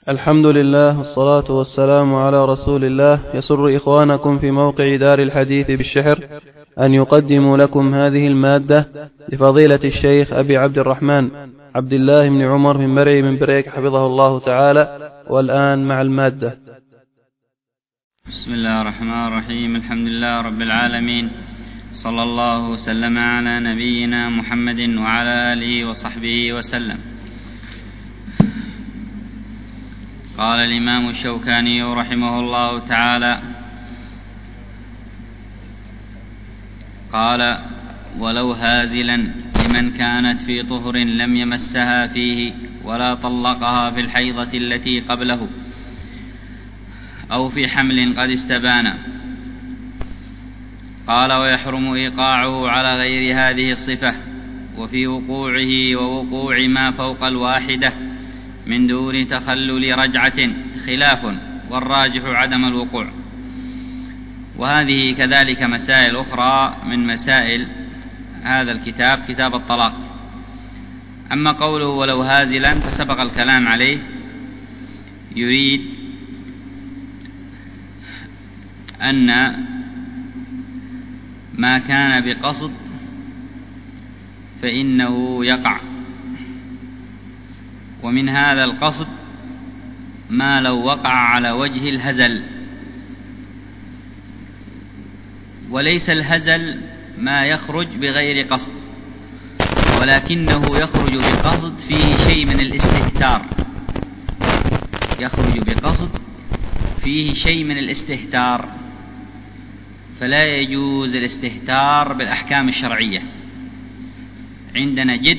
الحمد لله والصلاة والسلام على رسول الله. يسر إخوانكم في موقع دار الحديث بالشحر أن يقدموا لكم هذه المادة لفضيلة الشيخ أبي عبد الرحمن عبد الله بن عمر بن مرعي من بريك حفظه الله تعالى. والآن مع المادة. بسم الله الرحمن الرحيم. الحمد لله رب العالمين، صلى الله وسلم على نبينا محمد وعلى آله وصحبه وسلم. قال الإمام الشوكاني رحمه الله تعالى: قال: ولو هازلا لمن كانت في طهر لم يمسها فيه ولا طلقها في الحيضة التي قبله أو في حمل قد استبان. قال: ويحرم إيقاعه على غير هذه الصفة وفي وقوعه ووقوع ما فوق الواحدة من دون تخلل رجعة خلاف، والراجح عدم الوقوع. وهذه كذلك مسائل أخرى من مسائل هذا الكتاب، كتاب الطلاق. أما قوله ولو هازلا فسبق الكلام عليه، يريد أن ما كان بقصد فإنه يقع، ومن هذا القصد ما لو وقع على وجه الهزل. وليس الهزل ما يخرج بغير قصد، ولكنه يخرج بقصد فيه شيء من الاستهتار، يخرج بقصد فيه شيء من الاستهتار، فلا يجوز الاستهتار بالأحكام الشرعية. عندنا جد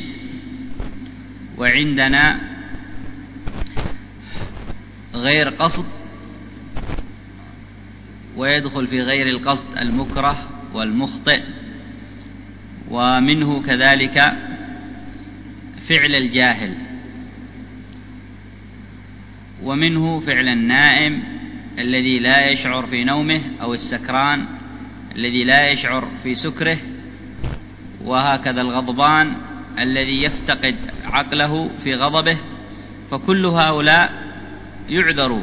وعندنا غير قصد، ويدخل في غير القصد المكره والمخطئ، ومنه كذلك فعل الجاهل، ومنه فعل النائم الذي لا يشعر في نومه، أو السكران الذي لا يشعر في سكره، وهكذا الغضبان الذي يفتقد عقله في غضبه. فكل هؤلاء يعذروا.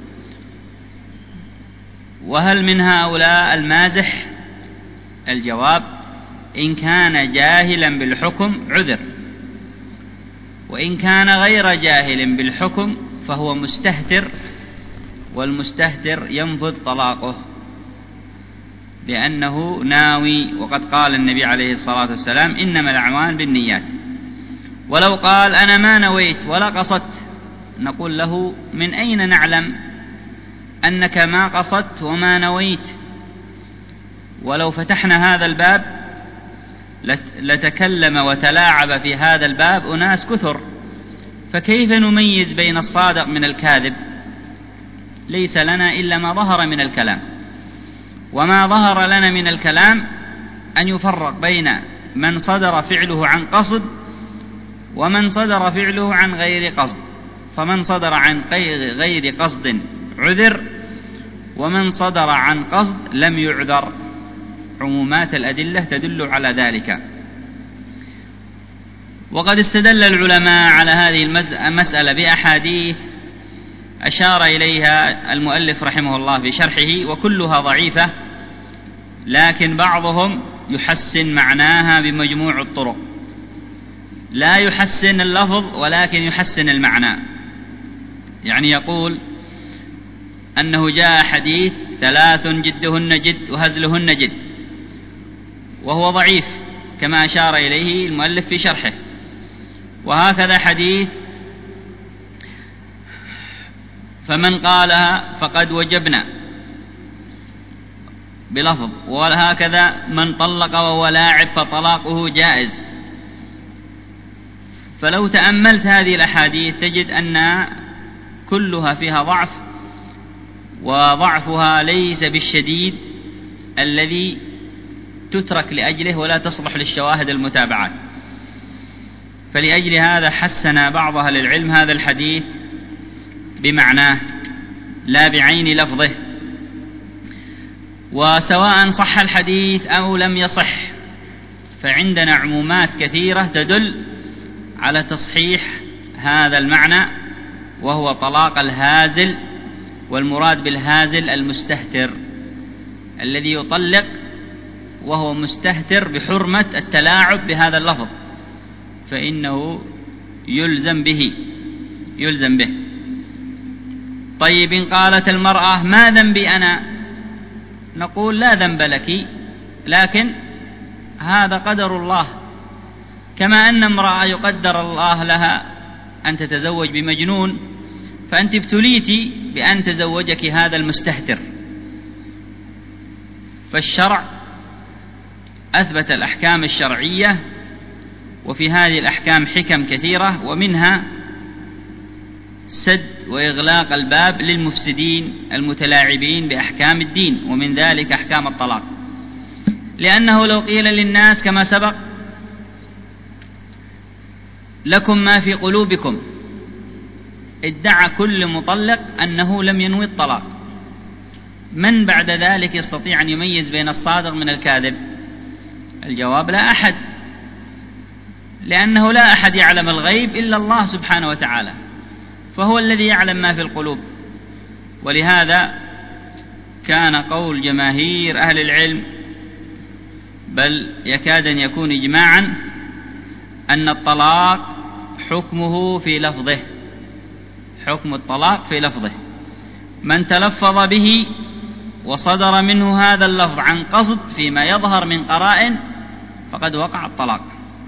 وهل من هؤلاء المازح؟ الجواب: إن كان جاهلا بالحكم عذر، وإن كان غير جاهل بالحكم فهو مستهتر، والمستهتر ينفذ طلاقه لأنه ناوي. وقد قال النبي عليه الصلاة والسلام: إنما الأعمال بالنيات. ولو قال: أنا ما نويت ولا قصدت، نقول له: من أين نعلم أنك ما قصدت وما نويت؟ ولو فتحنا هذا الباب لتكلم وتلاعب في هذا الباب أناس كثر، فكيف نميز بين الصادق من الكاذب؟ ليس لنا إلا ما ظهر من الكلام، وما ظهر لنا من الكلام أن يفرق بين من صدر فعله عن قصد ومن صدر فعله عن غير قصد. فمن صدر عن غير قصد عذر، ومن صدر عن قصد لم يعذر. عمومات الأدلة تدل على ذلك. وقد استدل العلماء على هذه المسألة بأحاديث أشار إليها المؤلف رحمه الله في شرحه، وكلها ضعيفة، لكن بعضهم يحسن معناها بمجموع الطرق، لا يحسن اللفظ ولكن يحسن المعنى. يعني يقول أنه جاء حديث: 3 جدهن جد وهزلهن جد، وهو ضعيف كما أشار إليه المؤلف في شرحه. وهكذا حديث: فمن قالها فقد وجبنا، بلفظ. وهكذا: من طلق وهو لاعب فطلاقه جائز. فلو تأملت هذه الأحاديث تجد أن كلها فيها ضعف، وضعفها ليس بالشديد الذي تترك لأجله ولا تصلح للشواهد المتابعات. فلأجل هذا حسن بعض أهل العلم هذا الحديث بمعناه لا بعين لفظه. وسواء صح الحديث أو لم يصح، فعندنا عمومات كثيرة تدل على تصحيح هذا المعنى وهو طلاق الهازل، والمراد بالهازل المستهتر الذي يطلق وهو مستهتر بحرمة التلاعب بهذا اللفظ، فإنه يلزم به. طيب إن قالت المرأة ما ذنبي أنا؟ نقول لا ذنب لك، لكن هذا قدر الله، كما أن امرأة يقدر الله لها أن تتزوج بمجنون، فأنت ابتليت بأن تزوجك هذا المستهتر. فالشرع أثبت الأحكام الشرعية، وفي هذه الأحكام حكم كثيرة، ومنها سد وإغلاق الباب للمفسدين المتلاعبين بأحكام الدين، ومن ذلك أحكام الطلاق. لأنه لو قيل للناس كما سبق لكم ما في قلوبكم، ادعى كل مطلق أنه لم ينوي الطلاق، من بعد ذلك يستطيع أن يميز بين الصادق من الكاذب؟ الجواب لا أحد، لأنه لا أحد يعلم الغيب إلا الله سبحانه وتعالى، فهو الذي يعلم ما في القلوب. ولهذا كان قول جماهير أهل العلم، بل يكاد أن يكون إجماعا، أن الطلاق حكمه في لفظه، حكم الطلاق في لفظه، من تلفظ به وصدر منه هذا اللفظ عن قصد فيما يظهر من قرائن فقد وقع الطلاق،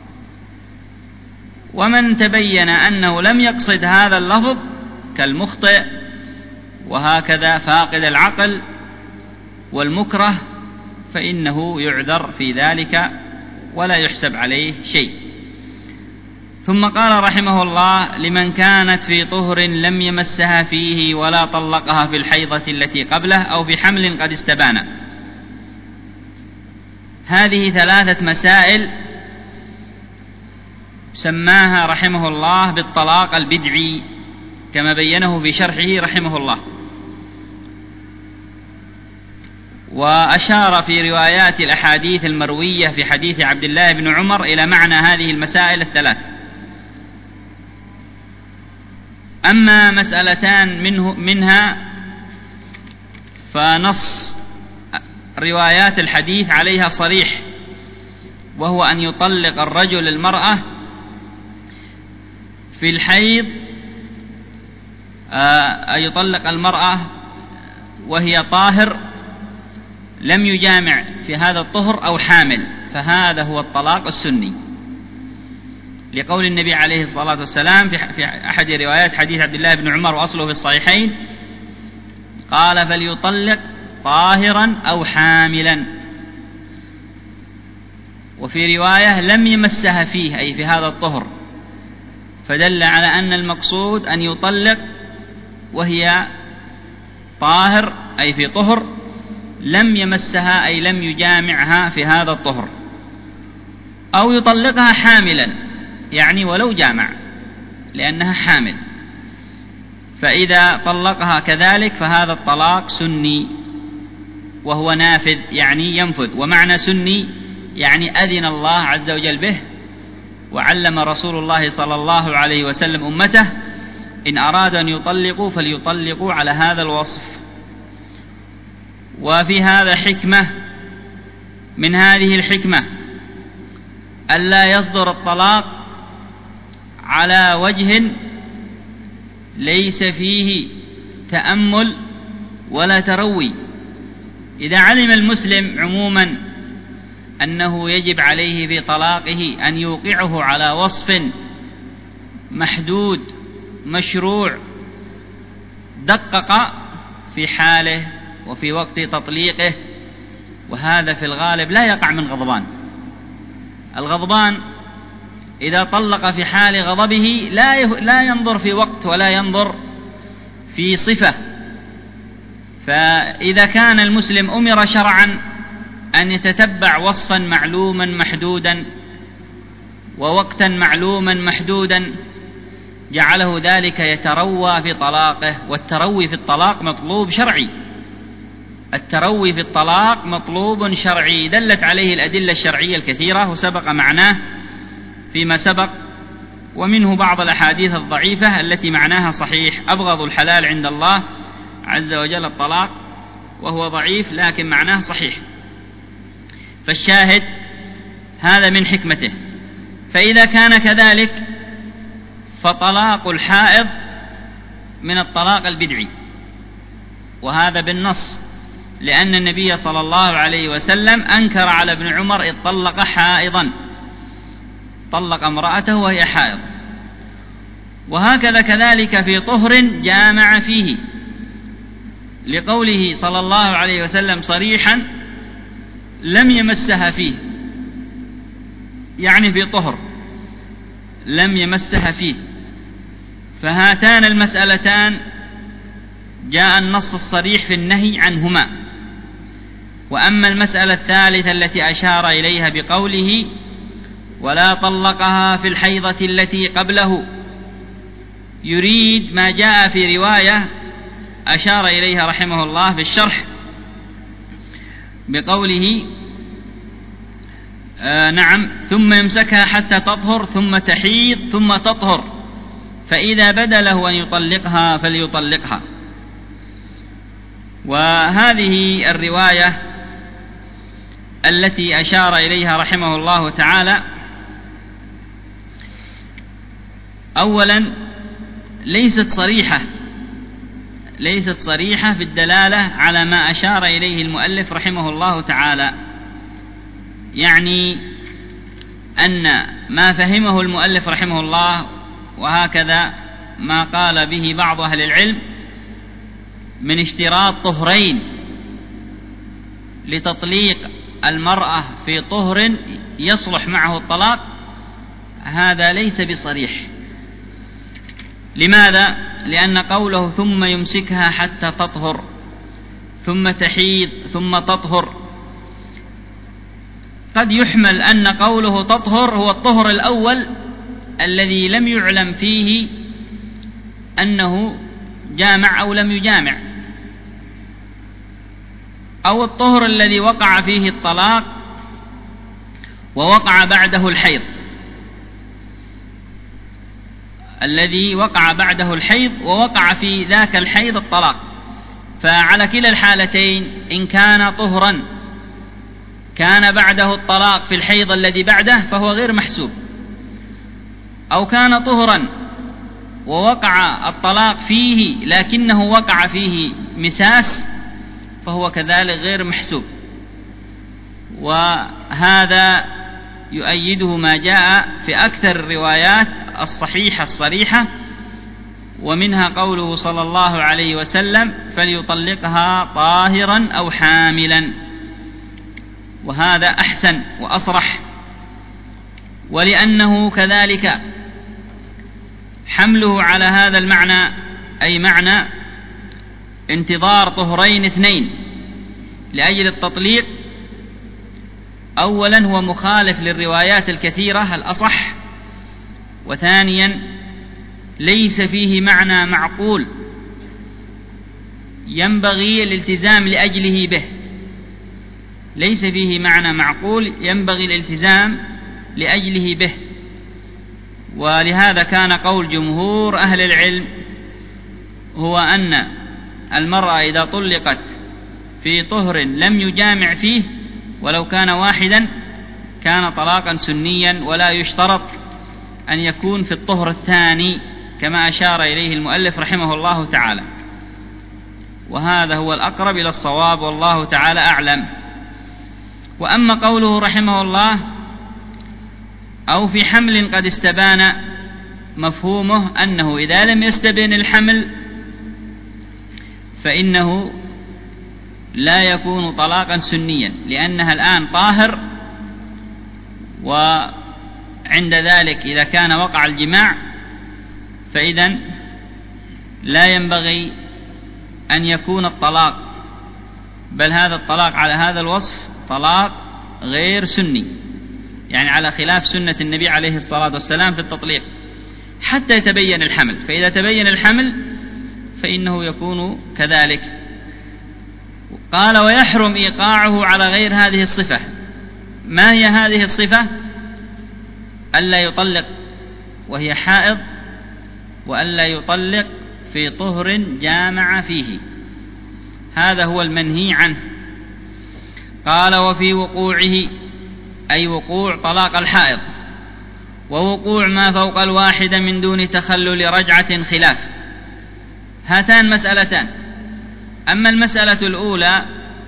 ومن تبين أنه لم يقصد هذا اللفظ كالمخطئ وهكذا فاقد العقل والمكره فإنه يعذر في ذلك ولا يحسب عليه شيء. ثم قال رحمه الله: لمن كانت في طهر لم يمسها فيه ولا طلقها في الحيضة التي قبله أو في حمل قد استبان. هذه 3 مسائل سماها رحمه الله بالطلاق البدعي كما بينه في شرحه رحمه الله، وأشار في روايات الأحاديث المروية في حديث عبد الله بن عمر إلى معنى هذه المسائل 3. أما مسألتان منها فنص روايات الحديث عليها صريح، وهو أن يطلق الرجل المرأة في الحيض، أن يطلق المرأة وهي طاهر لم يجامع في هذا الطهر أو حامل، فهذا هو الطلاق السني، لقول النبي عليه الصلاة والسلام في أحد روايات حديث عبد الله بن عمر وأصله في الصحيحين قال: فليطلق طاهرا أو حاملا. وفي رواية لم يمسها فيه أي في هذا الطهر، فدل على أن المقصود أن يطلق وهي طاهر أي في طهر، لم يمسها أي لم يجامعها في هذا الطهر، أو يطلقها حاملا يعني ولو جامع لأنها حامل، فإذا طلقها كذلك فهذا الطلاق سني وهو نافذ يعني ينفذ. ومعنى سني يعني أذن الله عز وجل به، وعلم رسول الله صلى الله عليه وسلم أمته إن أرادوا أن يطلقوا فليطلقوا على هذا الوصف. وفي هذا حكمة من هذه الحكمة ألا يصدر الطلاق على وجه ليس فيه تأمل ولا تروي. إذا علم المسلم عموما أنه يجب عليه في طلاقه أن يوقعه على وصف محدود مشروع، دقق في حاله وفي وقت تطليقه، وهذا في الغالب لا يقع من غضبان. الغضبان إذا طلق في حال غضبه لا ينظر في وقت ولا ينظر في صفة. فإذا كان المسلم أمر شرعا أن يتتبع وصفا معلوما محدودا ووقتا معلوما محدودا، جعله ذلك يتروى في طلاقه. والتروي في الطلاق مطلوب شرعي، التروي في الطلاق مطلوب شرعي، دلت عليه الأدلة الشرعية الكثيرة وسبق معناه فيما سبق، ومنه بعض الأحاديث الضعيفة التي معناها صحيح: أبغض الحلال عند الله عز وجل الطلاق، وهو ضعيف لكن معناه صحيح. فالشاهد هذا من حكمته. فإذا كان كذلك فطلاق الحائض من الطلاق البدعي، وهذا بالنص، لأن النبي صلى الله عليه وسلم أنكر على ابن عمر إذ طلق حائضا، طلق امرأته وهي حائض. وهكذا كذلك في طهر جامع فيه، لقوله صلى الله عليه وسلم صريحا: لم يمسها فيه، يعني في طهر لم يمسها فيه. فهاتان المسألتان جاء النص الصريح في النهي عنهما. وأما المسألة الثالثة التي أشار إليها بقوله: ولا طلقها في الحيضة التي قبله، يريد ما جاء في رواية أشار إليها رحمه الله في الشرح بقوله: نعم، ثم يمسكها حتى تطهر ثم تحيض ثم تطهر، فإذا بدا له أن يطلقها فليطلقها. وهذه الرواية التي أشار إليها رحمه الله تعالى أولا ليست صريحة في الدلالة على ما أشار إليه المؤلف رحمه الله تعالى، يعني أن ما فهمه المؤلف رحمه الله، وهكذا ما قال به بعض أهل العلم، من اشتراط طهرين لتطليق المرأة في طهر يصلح معه الطلاق، هذا ليس بصريح. لماذا؟ لأن قوله ثم يمسكها حتى تطهر ثم تحيض ثم تطهر قد يحمل أن قوله تطهر هو الطهر الأول الذي لم يعلم فيه أنه جامع أو لم يجامع، أو الطهر الذي وقع فيه الطلاق ووقع بعده الحيض، الذي وقع بعده الحيض ووقع في ذاك الحيض الطلاق. فعلى كلا الحالتين، إن كان طهرا كان بعده الطلاق في الحيض الذي بعده فهو غير محسوب، أو كان طهرا ووقع الطلاق فيه لكنه وقع فيه مساس فهو كذلك غير محسوب. وهذا يؤيده ما جاء في أكثر الروايات الصحيحة الصريحة، ومنها قوله صلى الله عليه وسلم: فليطلقها طاهرا أو حاملا، وهذا أحسن وأصرح. ولأنه كذلك حمله على هذا المعنى، أي معنى انتظار طهرين اثنين لأجل التطليق، أولا هو مخالف للروايات الكثيرة الأصح، وثانيا ليس فيه معنى معقول ينبغي الالتزام لأجله به، ليس فيه معنى معقول ينبغي الالتزام لأجله به. ولهذا كان قول جمهور أهل العلم هو أن المرأة إذا طلقت في طهر لم يجامع فيه ولو كان واحدا كان طلاقا سنيا، ولا يشترط أن يكون في الطهر الثاني كما أشار إليه المؤلف رحمه الله تعالى. وهذا هو الأقرب إلى الصواب، والله تعالى أعلم. وأما قوله رحمه الله: أو في حمل قد استبان، مفهومه أنه إذا لم يستبن الحمل فإنه لا يكون طلاقا سنيا، لأنها الآن طاهر، وعند ذلك إذا كان وقع الجماع فإذن لا ينبغي أن يكون الطلاق، بل هذا الطلاق على هذا الوصف طلاق غير سني، يعني على خلاف سنة النبي عليه الصلاة والسلام في التطليق حتى يتبين الحمل. فإذا تبين الحمل فإنه يكون كذلك. قال: ويحرم إيقاعه على غير هذه الصفة. ما هي هذه الصفة؟ ألا يطلق وهي حائض، وألا يطلق في طهر جامع فيه، هذا هو المنهي عنه. قال: وفي وقوعه أي وقوع طلاق الحائض ووقوع ما فوق الواحدة من دون تخلل رجعة خلاف. هاتان مسألتان. أما المسألة الأولى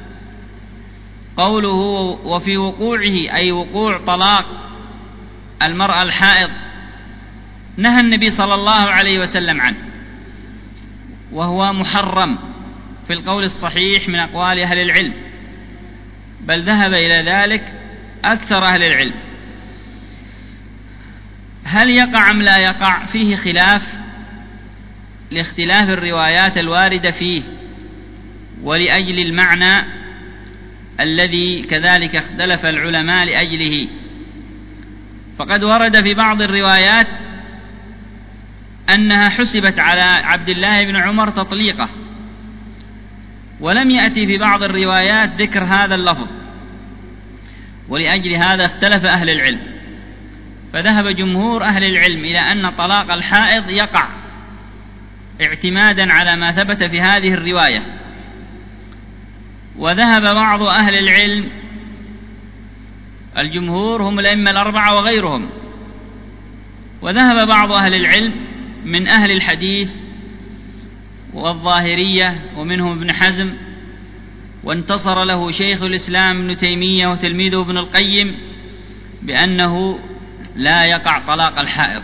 قوله وفي وقوعه أي وقوع طلاق المرأة الحائض، نهى النبي صلى الله عليه وسلم عنه، وهو محرم في القول الصحيح من أقوال أهل العلم، بل ذهب إلى ذلك أكثر أهل العلم. هل يقع أم لا يقع؟ فيه خلاف لاختلاف الروايات الواردة فيه، ولأجل المعنى الذي كذلك اختلف العلماء لأجله. فقد ورد في بعض الروايات أنها حسبت على عبد الله بن عمر تطليقة، ولم يأتي في بعض الروايات ذكر هذا اللفظ، ولأجل هذا اختلف أهل العلم. فذهب جمهور أهل العلم إلى أن طلاق الحائض يقع اعتمادا على ما ثبت في هذه الرواية، وذهب بعض أهل العلم، الجمهور هم الأئمة الأربعة وغيرهم، وذهب بعض أهل العلم من أهل الحديث والظاهرية ومنهم ابن حزم، وانتصر له شيخ الإسلام ابن تيمية وتلميذه ابن القيم بأنه لا يقع طلاق الحائض،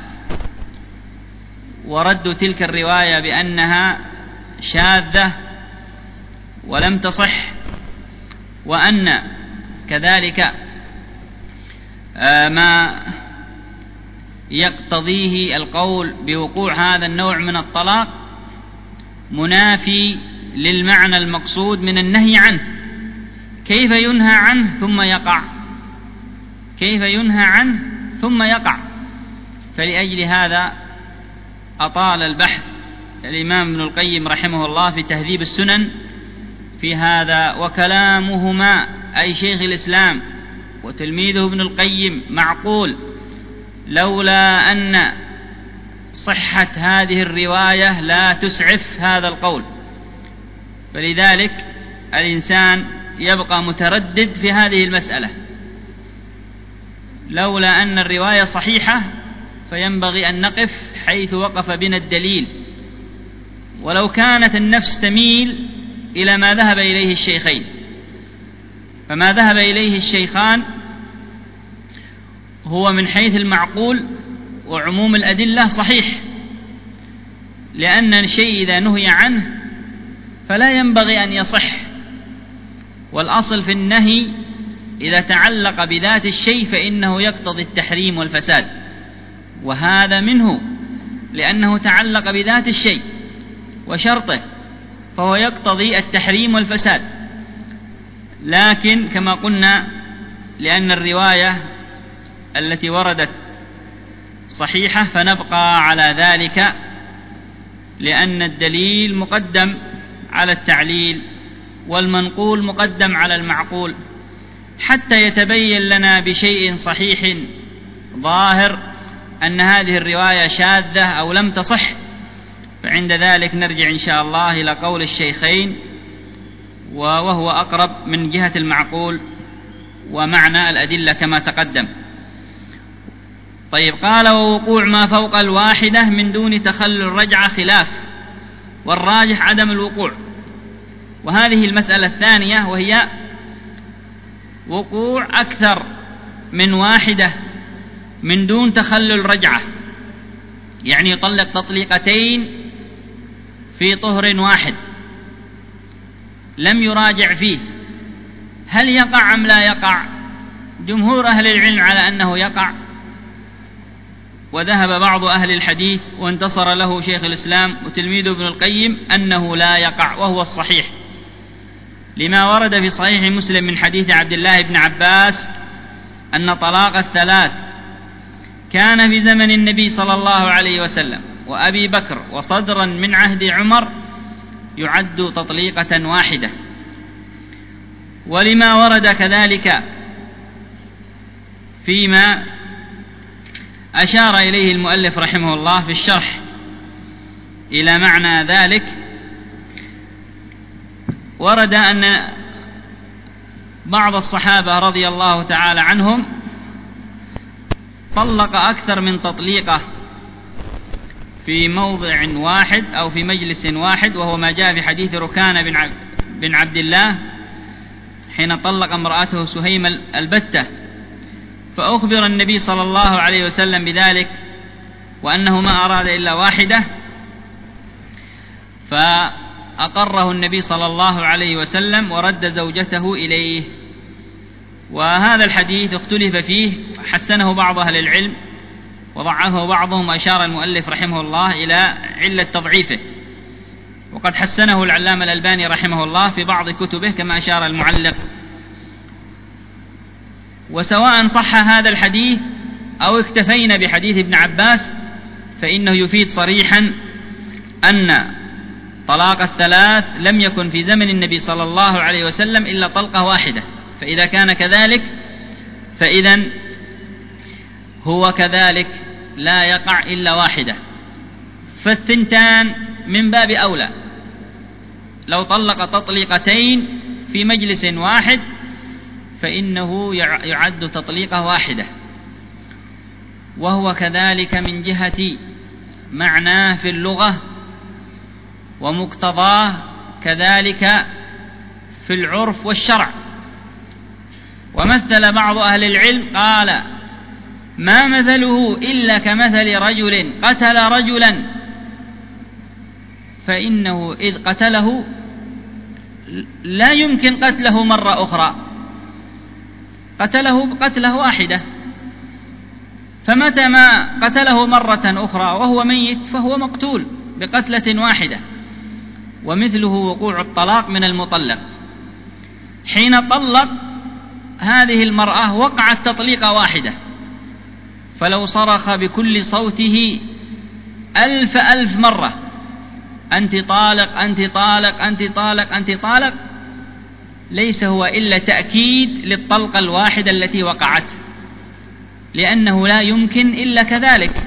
وردوا تلك الرواية بأنها شاذة ولم تصح، وأن كذلك ما يقتضيه القول بوقوع هذا النوع من الطلاق منافي للمعنى المقصود من النهي عنه. كيف ينهى عنه ثم يقع؟ كيف ينهى عنه ثم يقع؟ فلأجل هذا أطال البحث الإمام ابن القيم رحمه الله في تهذيب السنن في هذا، وكلامهما أي شيخ الإسلام وتلميذه ابن القيم معقول لولا أن صحة هذه الرواية لا تسعف هذا القول. فلذلك الإنسان يبقى متردد في هذه المسألة، لولا أن الرواية صحيحة فينبغي أن نقف حيث وقف بنا الدليل، ولو كانت النفس تميل إلى ما ذهب إليه الشيخين. فما ذهب إليه الشيخان هو من حيث المعقول وعموم الأدلة صحيح، لأن الشيء إذا نهي عنه فلا ينبغي أن يصح، والأصل في النهي إذا تعلق بذات الشيء فإنه يقتضي التحريم والفساد، وهذا منه لأنه تعلق بذات الشيء وشرطه، فهو يقتضي التحريم والفساد. لكن كما قلنا لأن الرواية التي وردت صحيحة فنبقى على ذلك، لأن الدليل مقدم على التعليل والمنقول مقدم على المعقول، حتى يتبين لنا بشيء صحيح ظاهر أن هذه الرواية شاذة أو لم تصح، فعند ذلك نرجع إن شاء الله إلى قول الشيخين، وهو أقرب من جهة المعقول ومعنى الأدلة كما تقدم. طيب، قال ووقوع ما فوق الواحدة من دون تخلل رجعة خلاف، والراجح عدم الوقوع. وهذه المسألة الثانية، وهي وقوع أكثر من واحدة من دون تخلل رجعة، يعني يطلق تطليقتين في طهر واحد لم يراجع فيه. هل يقع أم لا يقع؟ جمهور أهل العلم على أنه يقع، وذهب بعض أهل الحديث وانتصر له شيخ الإسلام وتلميذه ابن القيم أنه لا يقع، وهو الصحيح، لما ورد في صحيح مسلم من حديث عبد الله بن عباس أن طلاق الثلاث كان في زمن النبي صلى الله عليه وسلم وأبي بكر وصدرا من عهد عمر يعد تطليقة واحدة. ولما ورد كذلك فيما أشار إليه المؤلف رحمه الله في الشرح إلى معنى ذلك. ورد أن بعض الصحابة رضي الله تعالى عنهم طلق أكثر من تطليقة في موضع واحد أو في مجلس واحد، وهو ما جاء في حديث ركان بن عبد الله حين طلق امرأته سهيم البتة، فأخبر النبي صلى الله عليه وسلم بذلك وأنه ما أراد إلا واحدة، فأقره النبي صلى الله عليه وسلم ورد زوجته إليه. وهذا الحديث اختلف فيه، حسنه بعض أهل العلم وضعفه بعضهم، وأشار المؤلف رحمه الله إلى علة تضعيفه، وقد حسنه العلامة الألباني رحمه الله في بعض كتبه كما أشار المعلق. وسواء صح هذا الحديث أو اكتفينا بحديث ابن عباس، فإنه يفيد صريحا أن طلاق الثلاث لم يكن في زمن النبي صلى الله عليه وسلم إلا طلقة واحدة، فإذا كان كذلك فإذن هو كذلك لا يقع إلا واحدة، فالثنتان من باب أولى. لو طلق تطليقتين في مجلس واحد فإنه يعد تطليقة واحدة، وهو كذلك من جهة معناه في اللغة ومقتضاه كذلك في العرف والشرع. ومثل بعض أهل العلم قال: ما مثله إلا كمثل رجل قتل رجلا، فإنه إذ قتله لا يمكن قتله مرة أخرى، قتله قتله واحدة، فمتى ما قتله مرة أخرى وهو ميت فهو مقتول بقتلة واحدة. ومثله وقوع الطلاق من المطلق، حين طلق هذه المرأة وقعت تطليقة واحدة، فلو صرخ بكل صوته 1000 مرة: أنت طالق أنت طالق أنت طالق أنت طالق، ليس هو إلا تأكيد للطلقة الواحدة التي وقعت، لأنه لا يمكن إلا كذلك.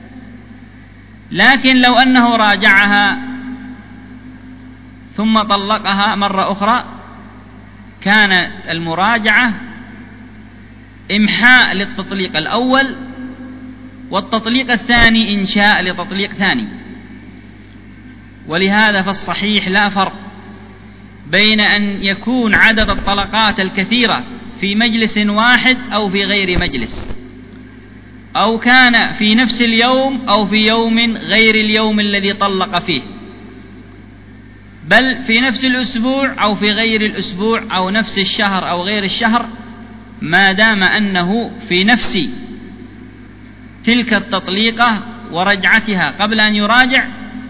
لكن لو أنه راجعها ثم طلقها مرة أخرى كانت المراجعة إمحاء للتطليق الأول، والتطليق الثاني إنشاء لتطليق ثاني. ولهذا فالصحيح لا فرق بين أن يكون عدد الطلقات الكثيرة في مجلس واحد أو في غير مجلس، أو كان في نفس اليوم أو في يوم غير اليوم الذي طلق فيه، بل في نفس الأسبوع أو في غير الأسبوع أو نفس الشهر أو غير الشهر، ما دام أنه في نفس تلك التطليقة ورجعتها قبل أن يراجع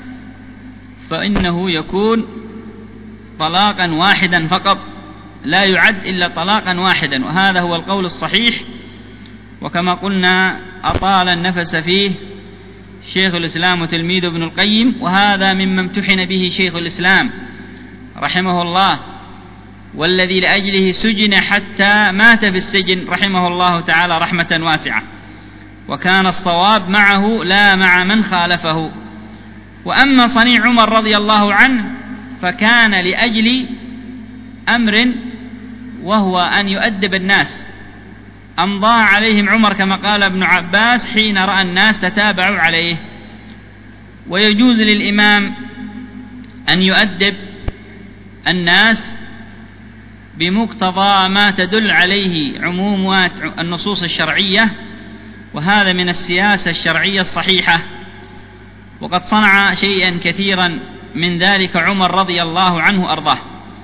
فإنه يكون طلاقا واحدا فقط، لا يعد إلا طلاقا واحدا. وهذا هو القول الصحيح، وكما قلنا أطال النفس فيه شيخ الإسلام وتلميذ ابن القيم، وهذا مما امتحن به شيخ الإسلام رحمه الله، والذي لأجله سجن حتى مات في السجن رحمه الله تعالى رحمة واسعة، وكان الصواب معه لا مع من خالفه. وأما صنيع عمر رضي الله عنه فكان لأجل أمر، وهو أن يؤدب الناس، أمضى عليهم عمر كما قال ابن عباس حين رأى الناس تتابعوا عليه. ويجوز للإمام أن يؤدب الناس بمقتضى ما تدل عليه عمومات النصوص الشرعية، وهذا من السياسة الشرعية الصحيحة، وقد صنع شيئا كثيرا من ذلك عمر رضي الله عنه أرضاه.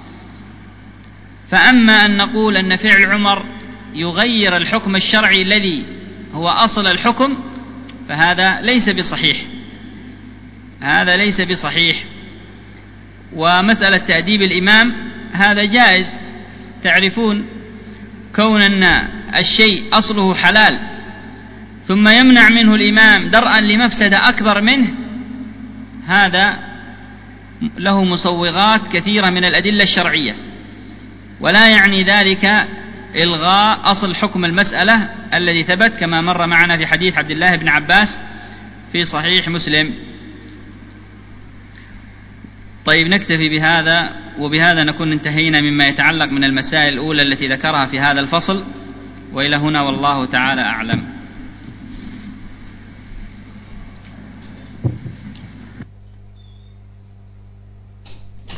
فأما أن نقول أن فعل عمر يغير الحكم الشرعي الذي هو أصل الحكم فهذا ليس بصحيح، هذا ليس بصحيح. ومسألة تأديب الإمام هذا جائز. تعرفون كون أن الشيء أصله حلال ثم يمنع منه الإمام درءا لمفسدة أكبر منه، هذا له مسوغات كثيرة من الأدلة الشرعية، ولا يعني ذلك إلغاء أصل حكم المسألة الذي ثبت كما مر معنا في حديث عبد الله بن عباس في صحيح مسلم. طيب نكتفي بهذا، وبهذا نكون انتهينا مما يتعلق من المسائل الأولى التي ذكرها في هذا الفصل، وإلى هنا والله تعالى أعلم.